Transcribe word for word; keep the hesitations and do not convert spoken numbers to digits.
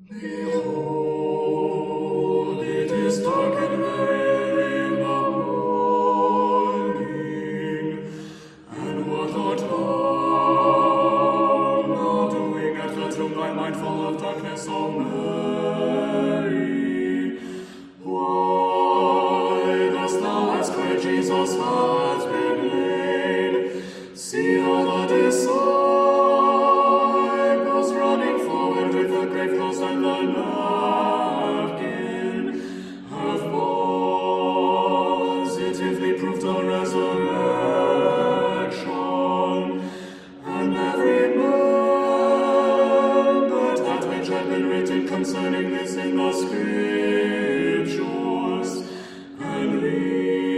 Behold, it is dark and very in the morning, and what art thou now doing at the tomb, thy mind full of darkness, O Mary? Why dost thou ask where Jesus has been laid? See how the disciples running forward with the grave clothes and the napkin have positively proved the resurrection, and every man that that which had been written concerning this in the Scriptures, and we